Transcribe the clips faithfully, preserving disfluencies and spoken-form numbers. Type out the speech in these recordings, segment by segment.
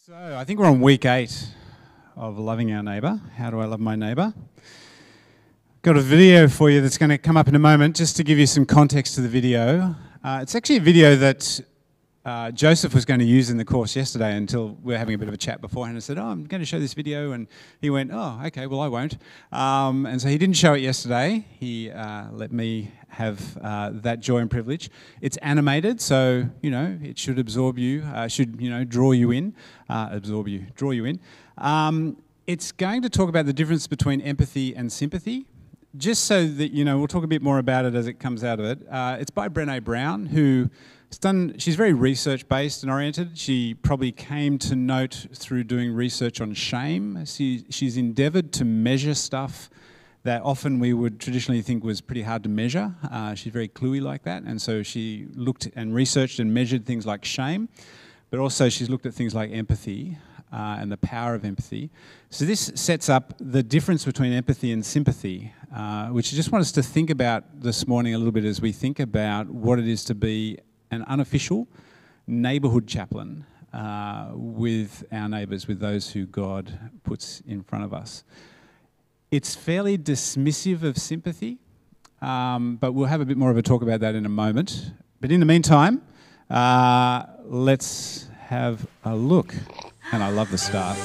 So I think we're on week eight of loving our neighbour. How do I love my neighbour? Got a video for you that's going to come up in a moment, just to give you some context to the video. Uh, it's actually a video that uh, Joseph was going to use in the course yesterday until we were having a bit of a chat beforehand. I said, oh, I'm going to show this video, and he went, oh, okay, well, I won't. Um, and so he didn't show it yesterday. He uh, let me have uh, that joy and privilege. It's animated, so, you know, it should absorb you, uh, should, you know, draw you in, uh, absorb you, draw you in. Um, it's going to talk about the difference between empathy and sympathy. Just so that, you know, we'll talk a bit more about it as it comes out of it. Uh, it's by Brené Brown, who's done, she's very research-based and oriented. She probably came to note through doing research on shame. She, she's endeavoured to measure stuff that often we would traditionally think was pretty hard to measure. Uh, she's very cluey like that, and so she looked and researched and measured things like shame, but also she's looked at things like empathy uh, and the power of empathy. So this sets up the difference between empathy and sympathy, uh, which I just want us to think about this morning a little bit as we think about what it is to be an unofficial neighbourhood chaplain uh, with our neighbours, with those who God puts in front of us. It's fairly dismissive of sympathy, um, but we'll have a bit more of a talk about that in a moment. But in the meantime, uh, let's have a look. And I love the start.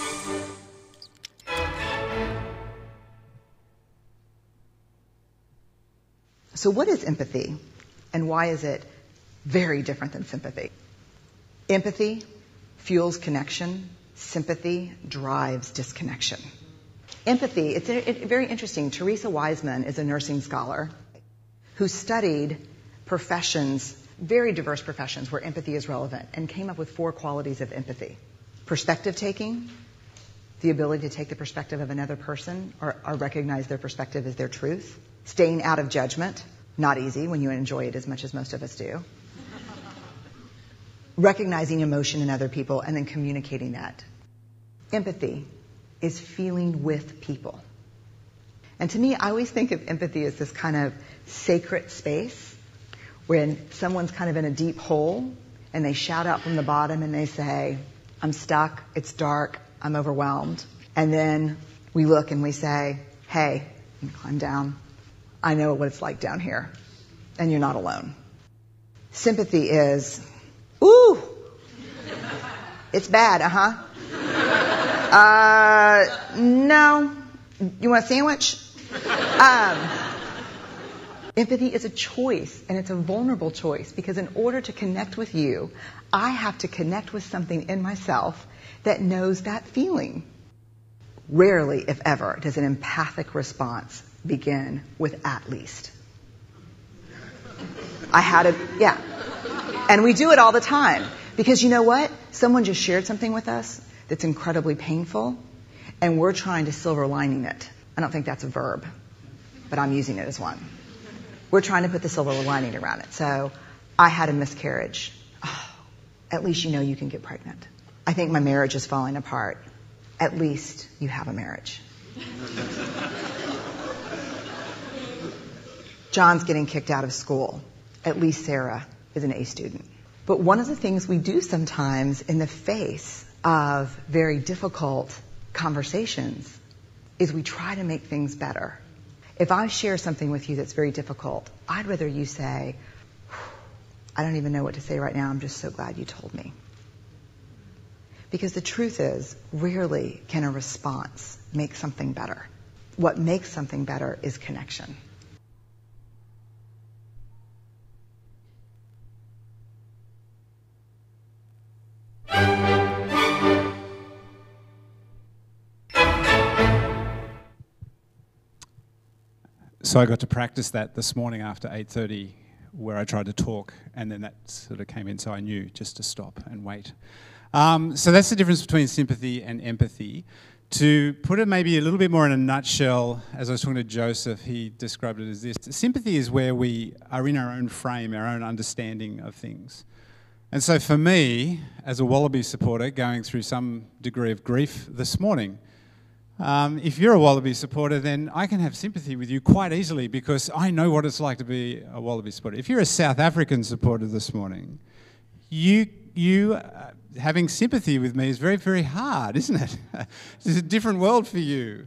So what is empathy, and why is it very different than sympathy? Empathy fuels connection. Sympathy drives disconnection. Empathy, it's a, it, very interesting. Teresa Wiseman is a nursing scholar who studied professions, very diverse professions where empathy is relevant, and came up with four qualities of empathy. Perspective taking, the ability to take the perspective of another person or, or recognize their perspective as their truth. Staying out of judgment, not easy when you enjoy it as much as most of us do. Recognizing emotion in other people and then communicating that. Empathy is feeling with people. And to me, I always think of empathy as this kind of sacred space when someone's kind of in a deep hole and they shout out from the bottom and they say, I'm stuck, it's dark, I'm overwhelmed. And then we look and we say, hey, you climb down. I know what it's like down here. And you're not alone. Sympathy is, ooh, it's bad, uh-huh. Uh, no. You want a sandwich? Um, empathy is a choice, and it's a vulnerable choice, because in order to connect with you, I have to connect with something in myself that knows that feeling. Rarely, if ever, does an empathic response begin with at least. I had a, yeah. And we do it all the time. Because you know what? Someone just shared something with us that's incredibly painful, and we're trying to silver lining it. I don't think that's a verb, but I'm using it as one. We're trying to put the silver lining around it. So, I had a miscarriage. Oh, at least you know you can get pregnant. I think my marriage is falling apart. At least you have a marriage. John's getting kicked out of school. At least Sarah is an A student. But one of the things we do sometimes in the face of very difficult conversations is we try to make things better. If I share something with you that's very difficult, I'd rather you say, I don't even know what to say right now, I'm just so glad you told me. Because the truth is, rarely can a response make something better. What makes something better is connection. So I got to practice that this morning after eight thirty, where I tried to talk, and then that sort of came in, so I knew just to stop and wait. Um, so that's the difference between sympathy and empathy. To put it maybe a little bit more in a nutshell, as I was talking to Joseph, he described it as this. Sympathy is where we are in our own frame, our own understanding of things. And so for me, as a Wallaby supporter going through some degree of grief this morning, Um, if you're a Wallaby supporter, then I can have sympathy with you quite easily, because I know what it's like to be a Wallaby supporter. If you're a South African supporter this morning, you you uh, having sympathy with me is very, very hard, isn't it? It's a different world for you.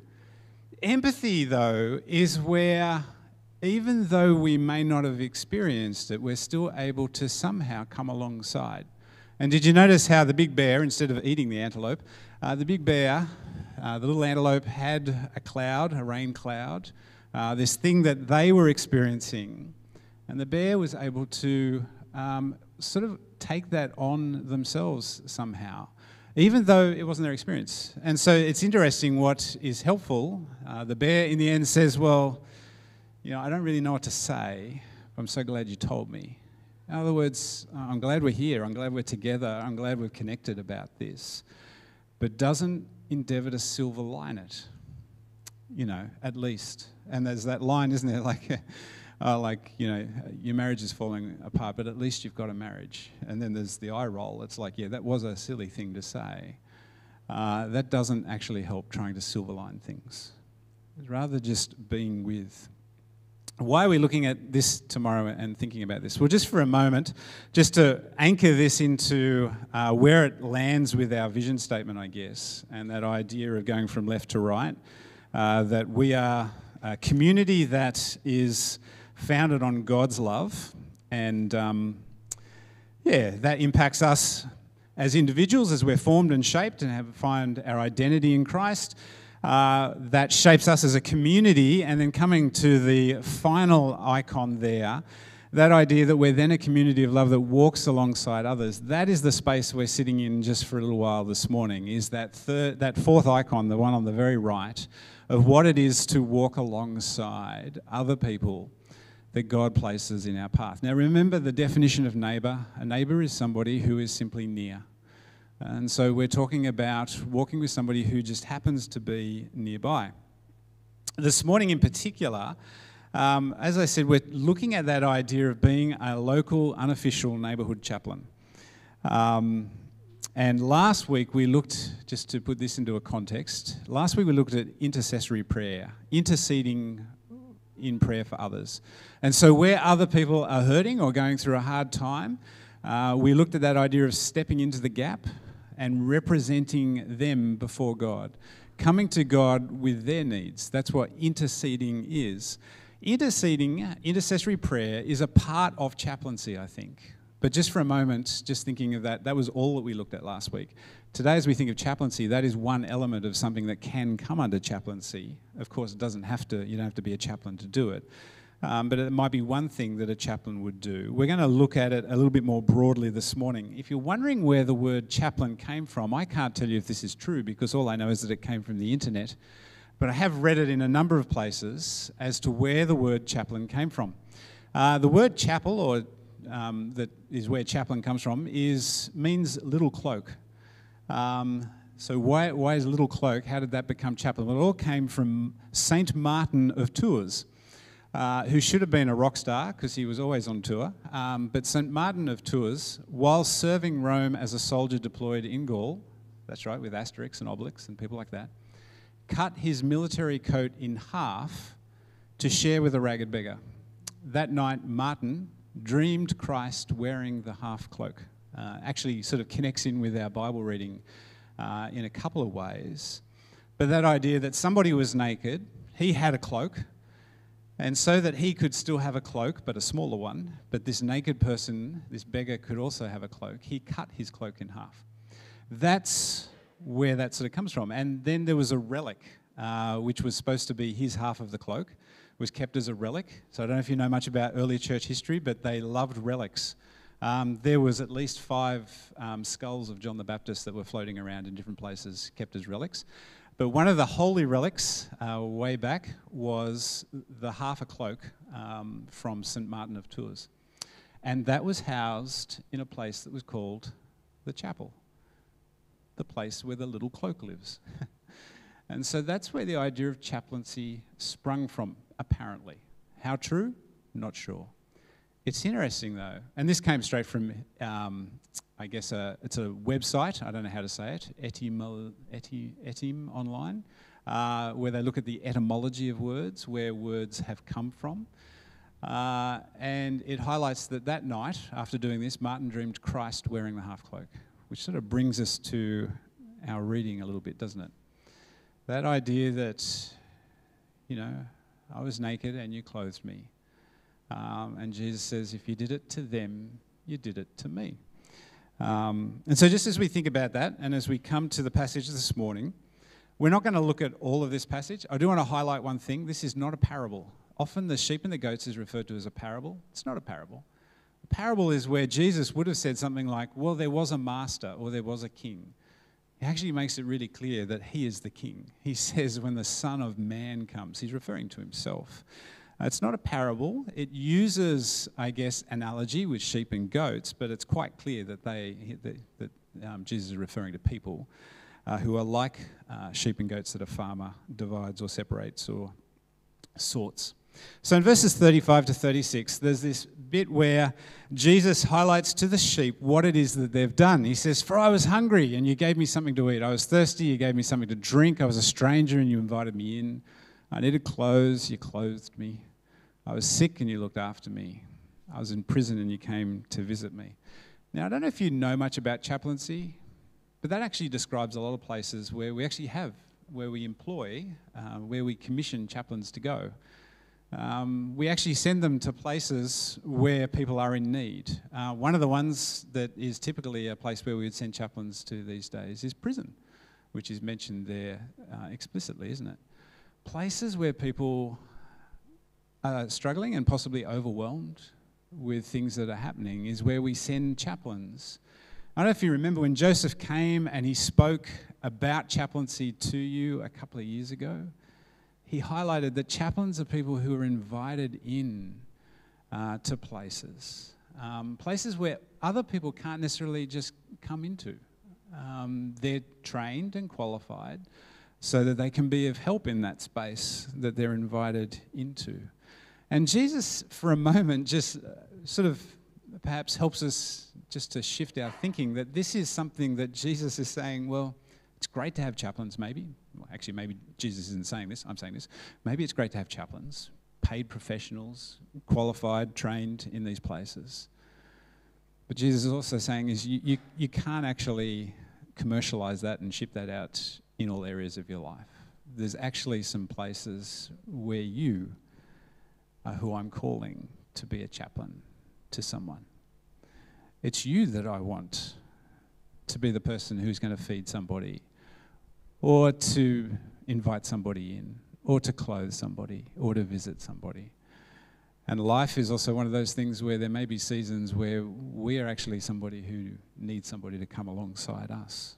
Empathy, though, is where, even though we may not have experienced it, we're still able to somehow come alongside. And did you notice how the big bear, instead of eating the antelope, uh, the big bear, uh, the little antelope had a cloud, a rain cloud, uh, this thing that they were experiencing, and the bear was able to um, sort of take that on themselves somehow, even though it wasn't their experience. And so it's interesting what is helpful. Uh, the bear in the end says, well, you know, I don't really know what to say, but I'm so glad you told me. In other words, I'm glad we're here, I'm glad we're together, I'm glad we've connected about this, but doesn't endeavour to silver line it, you know, at least. And there's that line, isn't there, like, uh, like, you know, your marriage is falling apart, but at least you've got a marriage. And then there's the eye roll. It's like, yeah, that was a silly thing to say. Uh, that doesn't actually help trying to silver line things. It's rather just being with. Why are we looking at this tomorrow and thinking about this? Well, just for a moment, just to anchor this into uh, where it lands with our vision statement, I guess, and that idea of going from left to right, uh, that we are a community that is founded on God's love, and um, yeah, that impacts us as individuals as we're formed and shaped and have find our identity in Christ. Uh, that shapes us as a community, and then coming to the final icon there, that idea that we're then a community of love that walks alongside others. That is the space we're sitting in just for a little while this morning, is that third, that fourth icon, the one on the very right, of what it is to walk alongside other people that God places in our path. Now remember the definition of neighbour. A neighbour is somebody who is simply near. And so we're talking about walking with somebody who just happens to be nearby. This morning in particular, um, as I said, we're looking at that idea of being a local, unofficial neighbourhood chaplain. Um, and last week we looked, just to put this into a context, last week we looked at intercessory prayer, interceding in prayer for others. And so where other people are hurting or going through a hard time, uh, we looked at that idea of stepping into the gap and representing them before God, coming to God with their needs. That's what interceding is. Interceding, intercessory prayer, is a part of chaplaincy, I think. But just for a moment, just thinking of that, that was all that we looked at last week. Today, as we think of chaplaincy, that is one element of something that can come under chaplaincy. Of course, it doesn't have to, you don't have to be a chaplain to do it. Um, but it might be one thing that a chaplain would do. We're going to look at it a little bit more broadly this morning. If you're wondering where the word chaplain came from, I can't tell you if this is true, because all I know is that it came from the internet. But I have read it in a number of places as to where the word chaplain came from. Uh, the word chapel, or um, that is where chaplain comes from, is means little cloak. Um, so why, why is little cloak? How did that become chaplain? Well, it all came from Saint Martin of Tours. Uh, who should have been a rock star because he was always on tour. Um, but Saint Martin of Tours, while serving Rome as a soldier deployed in Gaul, that's right, with Asterix and Obelix and people like that, cut his military coat in half to share with a ragged beggar. That night, Martin dreamed Christ wearing the half cloak. Uh, actually sort of connects in with our Bible reading uh, in a couple of ways. But that idea that somebody was naked, he had a cloak, and so that he could still have a cloak, but a smaller one, but this naked person, this beggar, could also have a cloak, he cut his cloak in half. That's where that sort of comes from. And then there was a relic, uh, which was supposed to be his half of the cloak, was kept as a relic. So I don't know if you know much about early church history, but they loved relics. Um, there was at least five um, skulls of John the Baptist that were floating around in different places, kept as relics. But one of the holy relics uh, way back was the half a cloak um, from Saint Martin of Tours. And that was housed in a place that was called the chapel, the place where the little cloak lives. And so that's where the idea of chaplaincy sprung from, apparently. How true? Not sure. It's interesting, though, and this came straight from, um, I guess, a, it's a website, I don't know how to say it, Etym, Etym, Etym Online, uh, where they look at the etymology of words, where words have come from. Uh, and it highlights that that night, after doing this, Martin dreamed Christ wearing the half cloak, which sort of brings us to our reading a little bit, doesn't it? That idea that, you know, I was naked and you clothed me. Um, and Jesus says, if you did it to them, you did it to me. Um, and so just as we think about that, and as we come to the passage this morning, we're not going to look at all of this passage. I do want to highlight one thing. This is not a parable. Often the sheep and the goats is referred to as a parable. It's not a parable. A parable is where Jesus would have said something like, well, there was a master or there was a king. He actually makes it really clear that he is the king. He says when the Son of Man comes, he's referring to himself. Uh, it's not a parable. It uses, I guess, analogy with sheep and goats, but it's quite clear that they that, that um, Jesus is referring to people uh, who are like uh, sheep and goats that a farmer divides or separates or sorts. So in verses thirty-five to thirty-six, there's this bit where Jesus highlights to the sheep what it is that they've done. He says, for I was hungry and you gave me something to eat. I was thirsty, you gave me something to drink. I was a stranger and you invited me in. I needed clothes, you clothed me. I was sick and you looked after me. I was in prison and you came to visit me. Now, I don't know if you know much about chaplaincy, but that actually describes a lot of places where we actually have, where we employ, uh, where we commission chaplains to go. Um, we actually send them to places where people are in need. Uh, one of the ones that is typically a place where we would send chaplains to these days is prison, which is mentioned there uh, explicitly, isn't it? Places where people are struggling and possibly overwhelmed with things that are happening is where we send chaplains. I don't know if you remember when Joseph came and he spoke about chaplaincy to you a couple of years ago. He highlighted that chaplains are people who are invited in uh, to places, um, places where other people can't necessarily just come into. Um, they're trained and qualified so that they can be of help in that space that they're invited into. And Jesus, for a moment, just sort of perhaps helps us just to shift our thinking that this is something that Jesus is saying, well, it's great to have chaplains, maybe. Well, actually, maybe Jesus isn't saying this, I'm saying this. Maybe it's great to have chaplains, paid professionals, qualified, trained in these places. But Jesus is also saying is you, you, you can't actually commercialise that and ship that out in all areas of your life. There's actually some places where you are who I'm calling to be a chaplain to someone. It's you that I want to be the person who's going to feed somebody, or to invite somebody in, or to clothe somebody, or to visit somebody. And life is also one of those things where there may be seasons where we are actually somebody who needs somebody to come alongside us.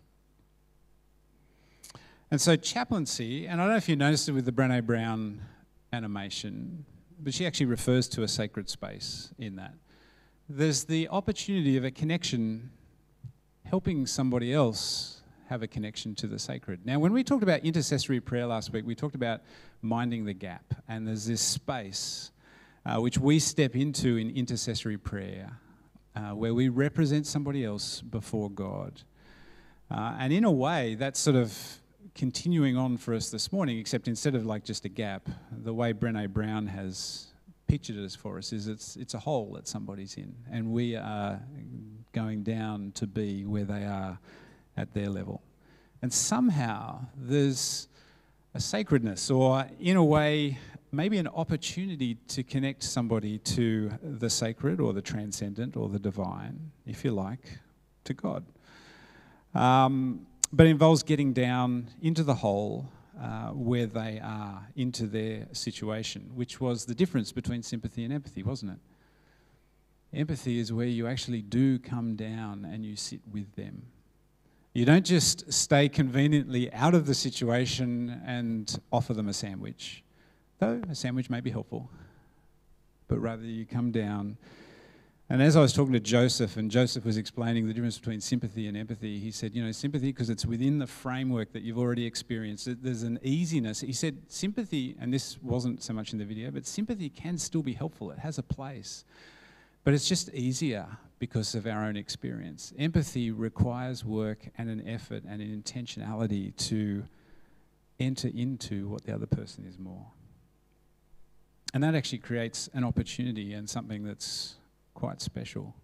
And so chaplaincy, and I don't know if you noticed it with the Brené Brown animation, but she actually refers to a sacred space in that. There's the opportunity of a connection helping somebody else have a connection to the sacred. Now, when we talked about intercessory prayer last week, we talked about minding the gap, and there's this space uh, which we step into in intercessory prayer, uh, where we represent somebody else before God. Uh, and in a way, that's sort of continuing on for us this morning, except instead of like just a gap, the way Brené Brown has pictured it for us is it's it's a hole that somebody's in, and we are going down to be where they are at their level. And somehow there's a sacredness, or in a way, maybe an opportunity to connect somebody to the sacred or the transcendent or the divine, if you like, to God. Um, but it involves getting down into the hole uh, where they are, into their situation, which was the difference between sympathy and empathy, wasn't it? Empathy is where you actually do come down and you sit with them. You don't just stay conveniently out of the situation and offer them a sandwich, though a sandwich may be helpful, but rather you come down. And as I was talking to Joseph, and Joseph was explaining the difference between sympathy and empathy, he said, you know, sympathy, because it's within the framework that you've already experienced. There's an easiness. He said sympathy, and this wasn't so much in the video, but sympathy can still be helpful. It has a place. But it's just easier because of our own experience. Empathy requires work and an effort and an intentionality to enter into what the other person is more. And that actually creates an opportunity and something that's quite special.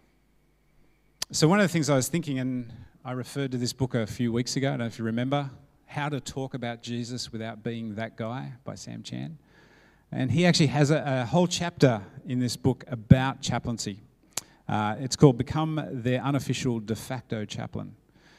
So one of the things I was thinking, and I referred to this book a few weeks ago, I don't know if you remember, How to Talk About Jesus Without Being That Guy by Sam Chan. And he actually has a, a whole chapter in this book about chaplaincy. Uh, it's called Become Their Unofficial De Facto Chaplain.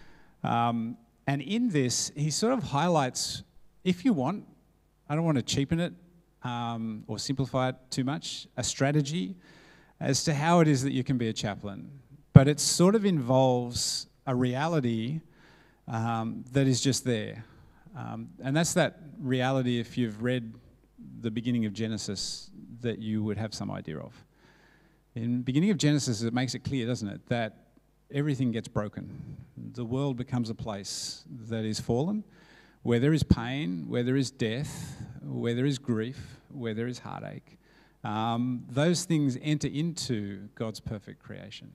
Um, and in this, he sort of highlights, if you want, I don't want to cheapen it um, or simplify it too much, a strategy as to how it is that you can be a chaplain. But it sort of involves a reality um, that is just there. Um, and that's that reality, if you've read the beginning of Genesis, that you would have some idea of. In the beginning of Genesis, it makes it clear, doesn't it, that everything gets broken. The world becomes a place that is fallen, where there is pain, where there is death, where there is grief, where there is heartache. Um, those things enter into God's perfect creation.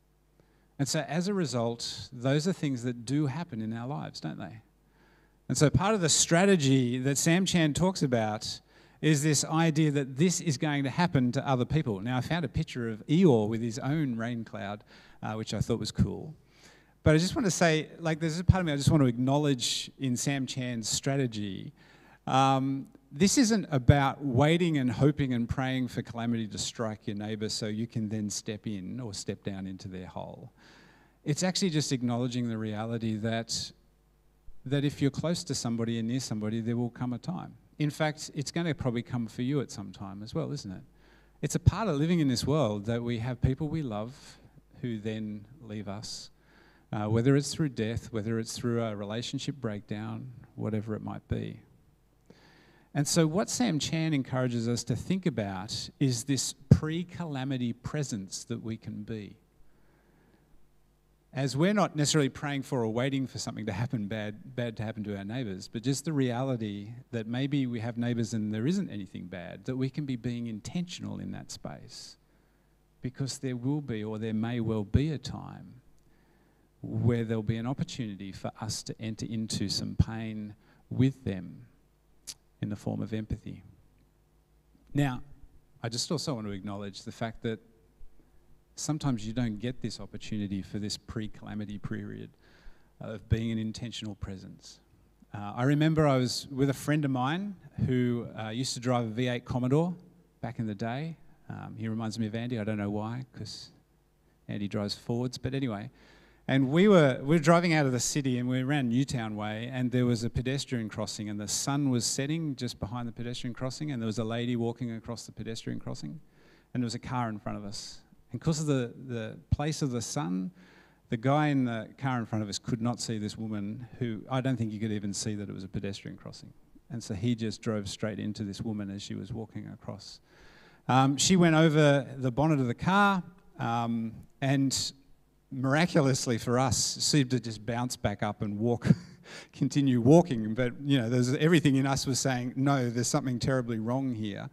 And so as a result, those are things that do happen in our lives, don't they? And so part of the strategy that Sam Chan talks about is this idea that this is going to happen to other people. Now, I found a picture of Eeyore with his own rain cloud, uh, which I thought was cool. But I just want to say, like, there's a part of me I just want to acknowledge in Sam Chan's strategy. Um, this isn't about waiting and hoping and praying for calamity to strike your neighbour so you can then step in or step down into their hole. It's actually just acknowledging the reality that, that if you're close to somebody and near somebody, there will come a time. In fact, it's going to probably come for you at some time as well, isn't it? It's a part of living in this world that we have people we love who then leave us, uh, whether it's through death, whether it's through a relationship breakdown, whatever it might be. And so what Sam Chan encourages us to think about is this pre-calamity presence that we can be. As we're not necessarily praying for or waiting for something to happen bad, bad to happen to our neighbours, but just the reality that maybe we have neighbours and there isn't anything bad, that we can be being intentional in that space. Because there will be, or there may well be a time where there'll be an opportunity for us to enter into some pain with them in the form of empathy. Now, I just also want to acknowledge the fact that sometimes you don't get this opportunity for this pre-calamity period of being an intentional presence. Uh, I remember I was with a friend of mine who uh, used to drive a V eight Commodore back in the day. Um, he reminds me of Andy. I don't know why, because Andy drives Fords. But anyway, and we were we were driving out of the city and we were around Newtown Way, and there was a pedestrian crossing, and the sun was setting just behind the pedestrian crossing, and there was a lady walking across the pedestrian crossing, and there was a car in front of us. And because of the, the place of the sun, the guy in the car in front of us could not see this woman who, I don't think you could even see that it was a pedestrian crossing. And so he just drove straight into this woman as she was walking across. Um, she went over the bonnet of the car um, and miraculously for us seemed to just bounce back up and walk, continue walking. But, you know, there's everything in us was saying, no, there's something terribly wrong here.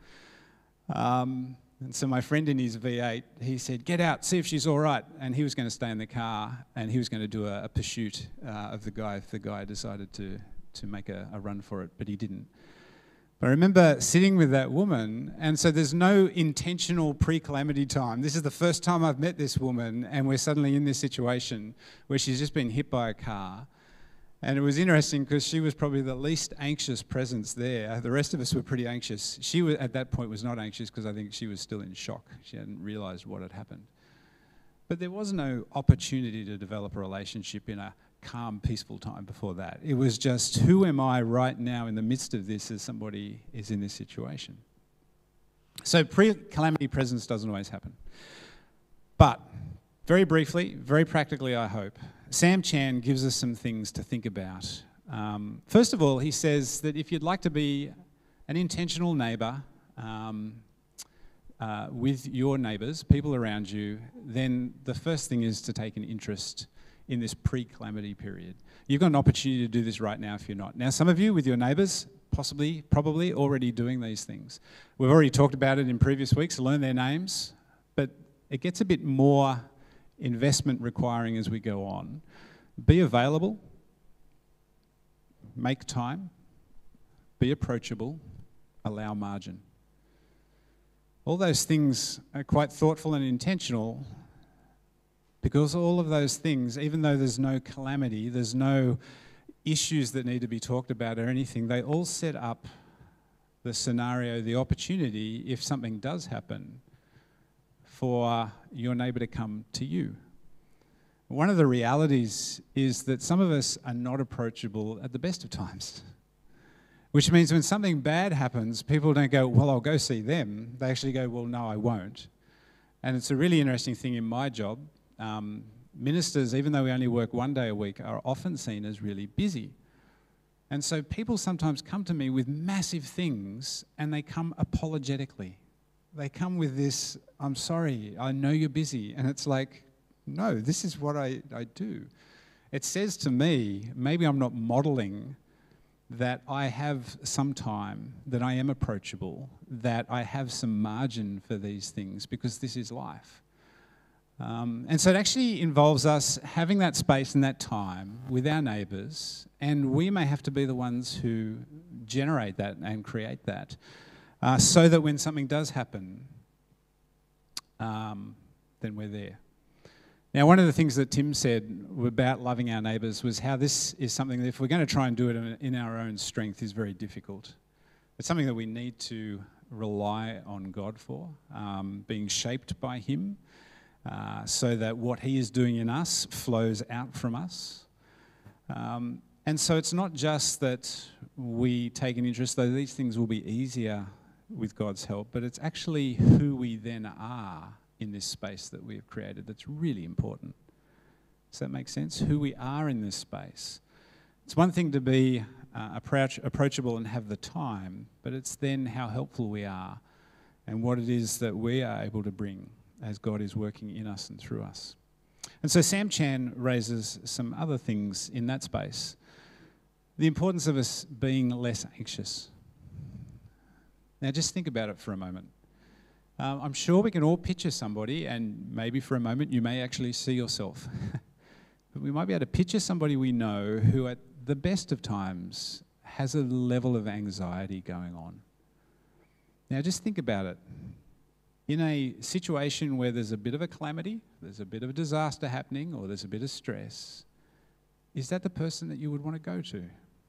Um, And so my friend in his V eight, he said, get out, see if she's all right. And he was going to stay in the car and he was going to do a, a pursuit uh, of the guy if the guy decided to, to make a, a run for it, but he didn't. But I remember sitting with that woman, and so there's no intentional pre-calamity time. This is the first time I've met this woman, and we're suddenly in this situation where she's just been hit by a car. And it was interesting because she was probably the least anxious presence there. The rest of us were pretty anxious. She was, at that point was not anxious because I think she was still in shock. She hadn't realised what had happened. But there was no opportunity to develop a relationship in a calm, peaceful time before that. It was just, who am I right now in the midst of this as somebody is in this situation? So pre-calamity presence doesn't always happen. But very briefly, very practically, I hope, Sam Chan gives us some things to think about. Um, first of all, he says that if you'd like to be an intentional neighbour um, uh, with your neighbours, people around you, then the first thing is to take an interest in this pre-calamity period. You've got an opportunity to do this right now if you're not. Now, some of you with your neighbours, possibly, probably already doing these things. We've already talked about it in previous weeks, learn their names, but it gets a bit more investment requiring as we go on. Be available, make time, be approachable, allow margin. All those things are quite thoughtful and intentional, because all of those things, even though there's no calamity, there's no issues that need to be talked about or anything, they all set up the scenario, the opportunity, if something does happen, for your neighbour to come to you. One of the realities is that some of us are not approachable at the best of times, which means when something bad happens, people don't go, well, I'll go see them. They actually go, well, no, I won't. And it's a really interesting thing in my job. Um, ministers, even though we only work one day a week, are often seen as really busy. And so people sometimes come to me with massive things, and they come apologetically. They come with this, I'm sorry, I know you're busy. And it's like, no, this is what I, I do. It says to me, maybe I'm not modelling that I have some time, that I am approachable, that I have some margin for these things, because this is life. Um, and so it actually involves us having that space and that time with our neighbours, and we may have to be the ones who generate that and create that, uh, so that when something does happen, um, then we're there. Now, one of the things that Tim said about loving our neighbours was how this is something that if we're going to try and do it in, in our own strength is very difficult. It's something that we need to rely on God for, um, being shaped by Him, uh, so that what He is doing in us flows out from us. Um, and so it's not just that we take an interest, though these things will be easier with God's help, but it's actually who we then are in this space that we have created that's really important. Does that make sense? Who we are in this space. It's one thing to be uh, approach, approachable and have the time, but it's then how helpful we are and what it is that we are able to bring as God is working in us and through us. And so Sam Chan raises some other things in that space. The importance of us being less anxious. Now just think about it for a moment. Um, I'm sure we can all picture somebody, and maybe for a moment you may actually see yourself. But we might be able to picture somebody we know who at the best of times has a level of anxiety going on. Now just think about it. In a situation where there's a bit of a calamity, there's a bit of a disaster happening, or there's a bit of stress, is that the person that you would want to go to?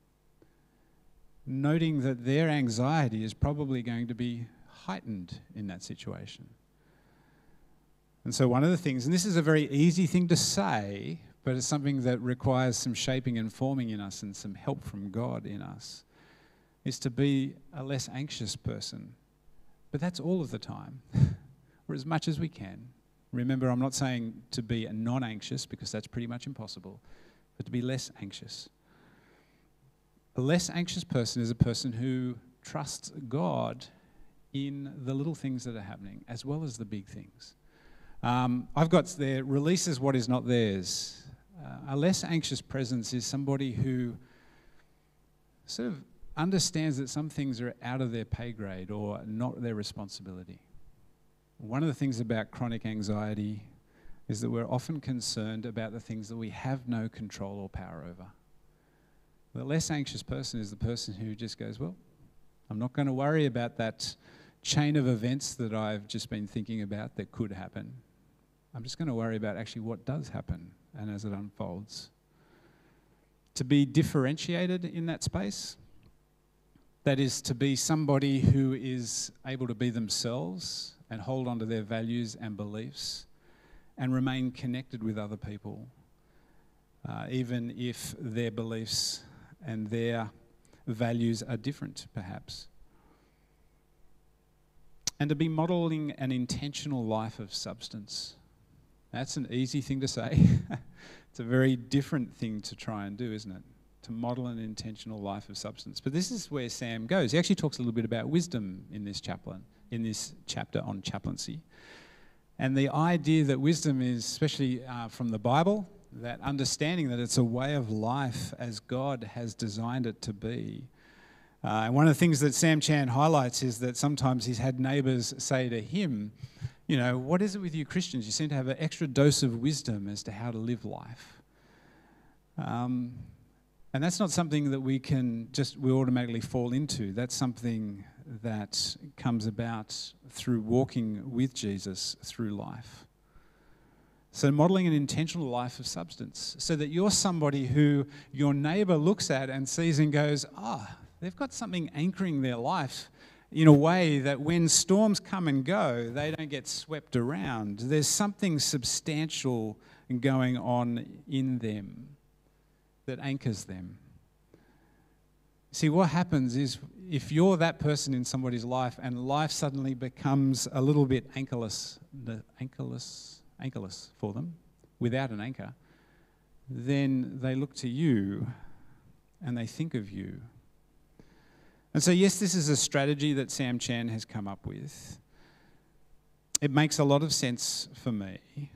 Noting that their anxiety is probably going to be heightened in that situation. And so one of the things, and this is a very easy thing to say, but it's something that requires some shaping and forming in us and some help from God in us, is to be a less anxious person. But that's all of the time, or as much as we can. Remember, I'm not saying to be a non-anxious, because that's pretty much impossible, but to be less anxious. A less anxious person is a person who trusts God in the little things that are happening, as well as the big things. Um, I've got there, releases what is not theirs. Uh, a less anxious presence is somebody who sort of understands that some things are out of their pay grade or not their responsibility. One of the things about chronic anxiety is that we're often concerned about the things that we have no control or power over. The less anxious person is the person who just goes, well, I'm not going to worry about that chain of events that I've just been thinking about that could happen. I'm just going to worry about actually what does happen and as it unfolds. To be differentiated in that space, that is to be somebody who is able to be themselves and hold on to their values and beliefs and remain connected with other people, uh, even if their beliefs and their values are different, perhaps. And to be modelling an intentional life of substance. That's an easy thing to say. It's a very different thing to try and do, isn't it? To model an intentional life of substance. But this is where Sam goes. He actually talks a little bit about wisdom in this chaplain, in this chapter on chaplaincy. And the idea that wisdom is, especially uh, from the Bible, that understanding that it's a way of life as God has designed it to be. Uh, and one of the things that Sam Chan highlights is that sometimes he's had neighbours say to him, you know, what is it with you Christians? You seem to have an extra dose of wisdom as to how to live life. Um... And that's not something that we can just, we automatically fall into. That's something that comes about through walking with Jesus through life. So modelling an intentional life of substance, so that you're somebody who your neighbour looks at and sees and goes, ah, oh, they've got something anchoring their life in a way that when storms come and go, they don't get swept around. There's something substantial going on in them that anchors them. See, what happens is if you're that person in somebody's life and life suddenly becomes a little bit anchorless, anchorless, anchorless for them, without an anchor, then they look to you and they think of you. And so, yes, this is a strategy that Sam Chan has come up with. It makes a lot of sense for me,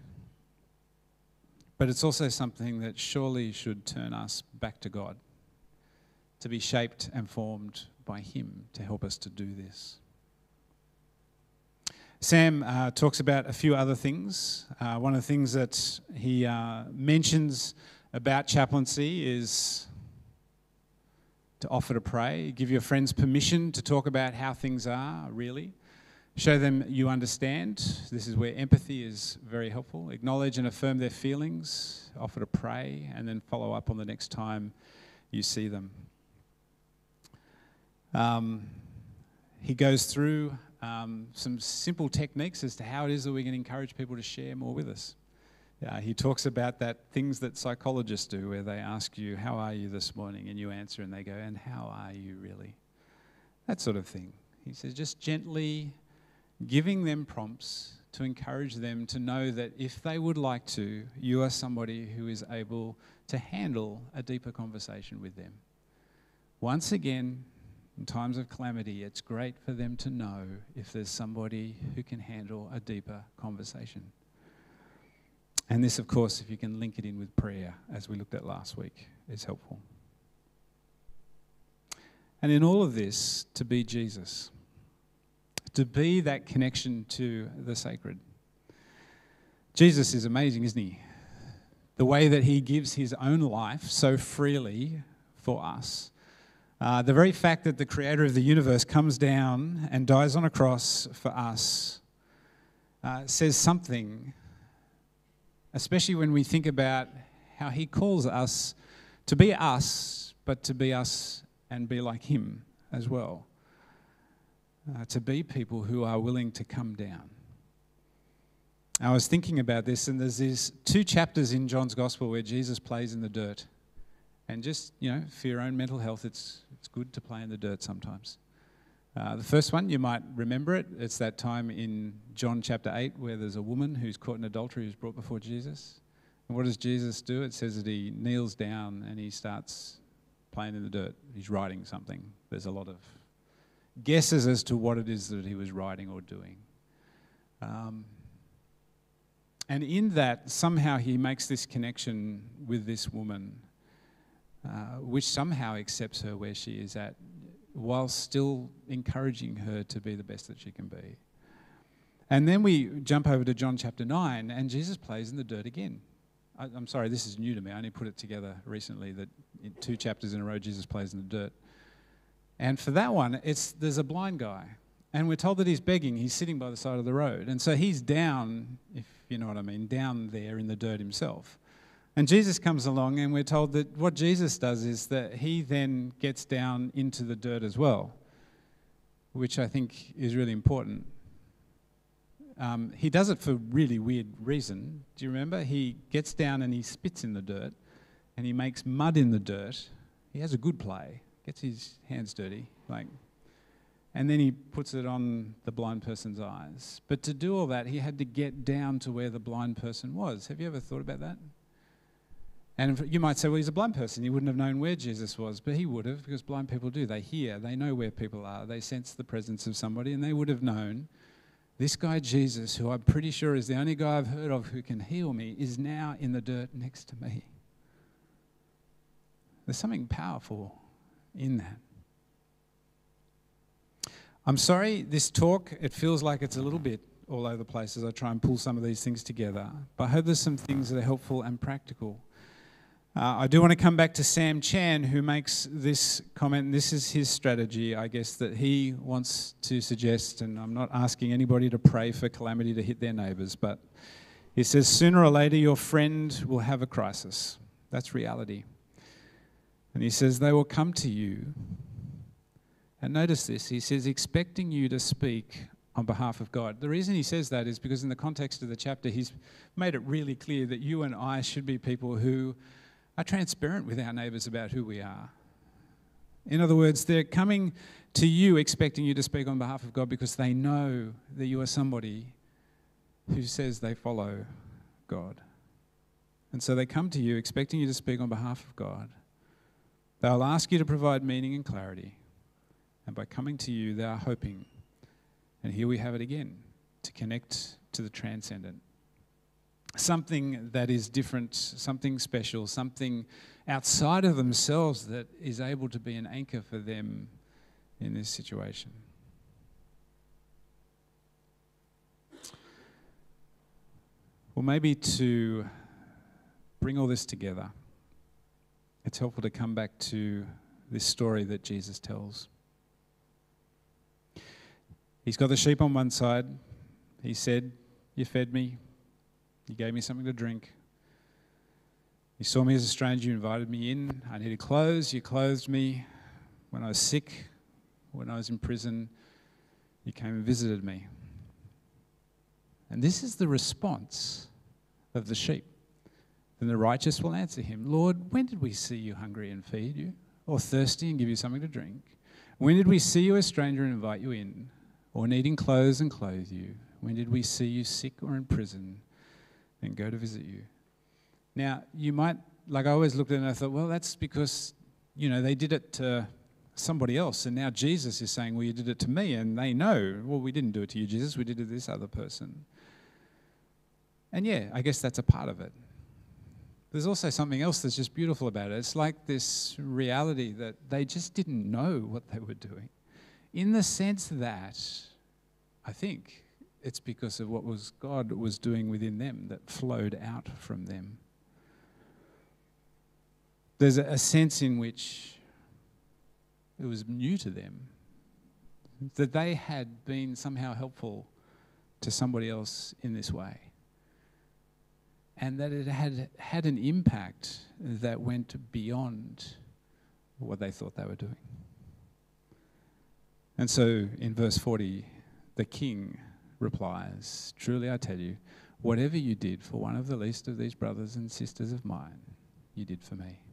but it's also something that surely should turn us back to God, to be shaped and formed by Him to help us to do this. Sam uh, talks about a few other things. Uh, one of the things that he uh, mentions about chaplaincy is to offer to pray, give your friends permission to talk about how things are, really. Show them you understand. This is where empathy is very helpful. Acknowledge and affirm their feelings, offer to pray, and then follow up on the next time you see them. Um, he goes through um, some simple techniques as to how it is that we can encourage people to share more with us. Uh, he talks about that things that psychologists do where they ask you, how are you this morning? And you answer and they go, and how are you really? That sort of thing. He says just gently giving them prompts to encourage them to know that if they would like to, you are somebody who is able to handle a deeper conversation with them. Once again, in times of calamity, it's great for them to know if there's somebody who can handle a deeper conversation. And this, of course, if you can link it in with prayer, as we looked at last week, is helpful. And in all of this, to be Jesus, to be that connection to the sacred. Jesus is amazing, isn't he? The way that he gives his own life so freely for us. Uh, the very fact that the creator of the universe comes down and dies on a cross for us uh, says something, especially when we think about how he calls us to be us, but to be us and be like him as well. Uh, to be people who are willing to come down. I was thinking about this, and there's these two chapters in John's Gospel where Jesus plays in the dirt. And just, you know, for your own mental health, it's it's good to play in the dirt sometimes. Uh, the first one, you might remember it. It's that time in John chapter eight where there's a woman who's caught in adultery who's brought before Jesus. And what does Jesus do? It says that he kneels down and he starts playing in the dirt. He's writing something. There's a lot of guesses as to what it is that he was writing or doing. Um, and in that, somehow he makes this connection with this woman, uh, which somehow accepts her where she is at, while still encouraging her to be the best that she can be. And then we jump over to John chapter nine, and Jesus plays in the dirt again. I, I'm sorry, this is new to me. I only put it together recently that in two chapters in a row, Jesus plays in the dirt. And for that one, it's there's a blind guy. And we're told that he's begging. He's sitting by the side of the road. And so he's down, if you know what I mean, down there in the dirt himself. And Jesus comes along, and we're told that what Jesus does is that he then gets down into the dirt as well, which I think is really important. Um, he does it for really weird reason. Do you remember? He gets down and he spits in the dirt, and he makes mud in the dirt. He has a good play. Gets his hands dirty, like, and then he puts it on the blind person's eyes. But to do all that, he had to get down to where the blind person was. Have you ever thought about that? And you might say, well, he's a blind person. He wouldn't have known where Jesus was. But he would have, because blind people do. They hear. They know where people are. They sense the presence of somebody. And they would have known, this guy Jesus, who I'm pretty sure is the only guy I've heard of who can heal me, is now in the dirt next to me. There's something powerful in that. I'm sorry, this talk, it feels like it's a little bit all over the place as I try and pull some of these things together. But I hope there's some things that are helpful and practical. Uh, I do want to come back to Sam Chan, who makes this comment, and this is his strategy, I guess, that he wants to suggest, and I'm not asking anybody to pray for calamity to hit their neighbours, but he says, sooner or later your friend will have a crisis. That's reality. And he says, they will come to you, and notice this, he says, expecting you to speak on behalf of God. The reason he says that is because in the context of the chapter, he's made it really clear that you and I should be people who are transparent with our neighbours about who we are. In other words, they're coming to you expecting you to speak on behalf of God because they know that you are somebody who says they follow God. And so they come to you expecting you to speak on behalf of God. They'll ask you to provide meaning and clarity. And by coming to you, they are hoping, and here we have it again, to connect to the transcendent. Something that is different, something special, something outside of themselves that is able to be an anchor for them in this situation. Well, maybe to bring all this together, it's helpful to come back to this story that Jesus tells. He's got the sheep on one side. He said, you fed me. You gave me something to drink. You saw me as a stranger. You invited me in. I needed clothes. You clothed me. When I was sick, when I was in prison, you came and visited me. And this is the response of the sheep. Then the righteous will answer him, Lord, when did we see you hungry and feed you, or thirsty and give you something to drink? When did we see you a stranger and invite you in, or needing clothes and clothe you? When did we see you sick or in prison and go to visit you? Now, you might, like I always looked at it and I thought, well, that's because, you know, they did it to somebody else. And now Jesus is saying, well, you did it to me. And they know, well, we didn't do it to you, Jesus. We did it to this other person. And yeah, I guess that's a part of it. There's also something else that's just beautiful about it. It's like this reality that they just didn't know what they were doing. In the sense that, I think, it's because of what was God was doing within them that flowed out from them. There's a, a sense in which it was new to them, that they had been somehow helpful to somebody else in this way. And that it had had an impact that went beyond what they thought they were doing. And so in verse forty, the king replies, truly I tell you, whatever you did for one of the least of these brothers and sisters of mine, you did for me.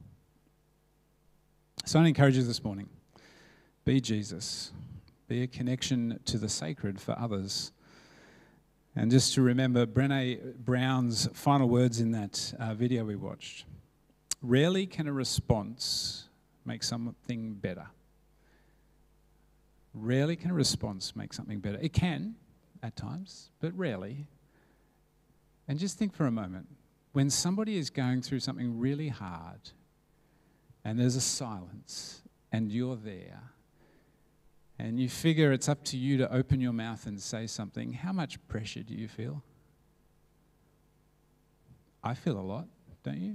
So I encourage you this morning, be Jesus, be a connection to the sacred for others. And just to remember Brené Brown's final words in that uh, video we watched. Rarely can a response make something better. Rarely can a response make something better. It can, at times, but rarely. And just think for a moment, when somebody is going through something really hard and there's a silence and you're there, and you figure it's up to you to open your mouth and say something, how much pressure do you feel? I feel a lot, don't you?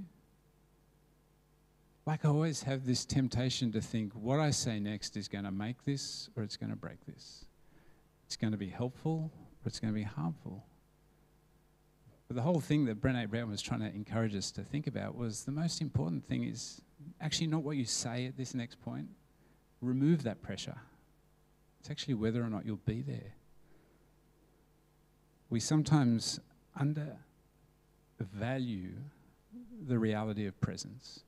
Like I always have this temptation to think what I say next is going to make this or it's going to break this. It's going to be helpful or it's going to be harmful. But the whole thing that Brené Brown was trying to encourage us to think about was the most important thing is actually not what you say at this next point. Remove that pressure. It's actually whether or not you'll be there. We sometimes undervalue the reality of presence.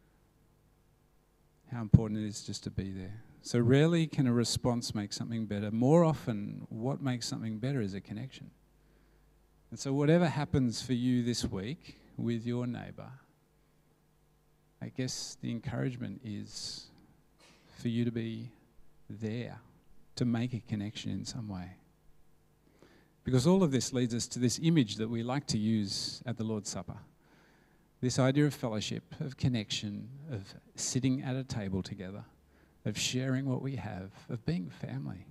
How important it is just to be there. So rarely can a response make something better. More often, what makes something better is a connection. And so whatever happens for you this week with your neighbour, I guess the encouragement is for you to be there, to make a connection in some way. Because all of this leads us to this image that we like to use at the Lord's Supper. This idea of fellowship, of connection, of sitting at a table together, of sharing what we have, of being family.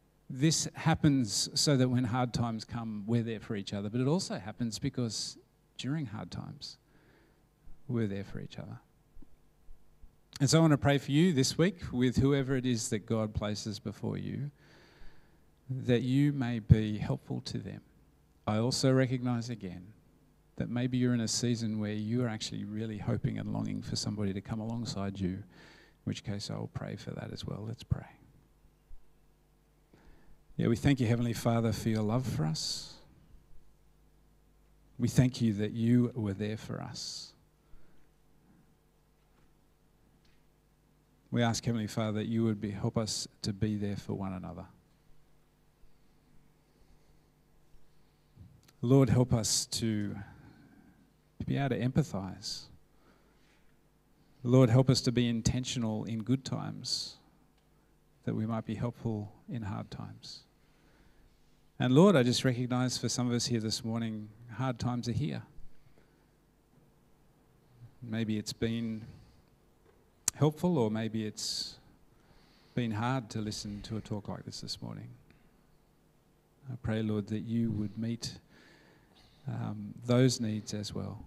This happens so that when hard times come, we're there for each other. But it also happens because during hard times, we're there for each other. And so I want to pray for you this week with whoever it is that God places before you, that you may be helpful to them. I also recognize again that maybe you're in a season where you're actually really hoping and longing for somebody to come alongside you, in which case I will pray for that as well. Let's pray. Yeah, we thank you, Heavenly Father, for your love for us. We thank you that you were there for us. We ask, Heavenly Father, that you would be, help us to be there for one another. Lord, help us to be able to empathize. Lord, help us to be intentional in good times, that we might be helpful in hard times. And Lord, I just recognize for some of us here this morning, hard times are here. Maybe it's been helpful, or maybe it's been hard to listen to a talk like this this morning. I pray, Lord, that you would meet um, those needs as well.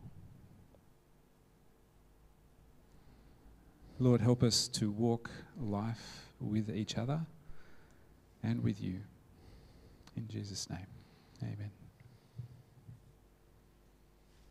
Lord, help us to walk life with each other and with you. In Jesus' name, amen.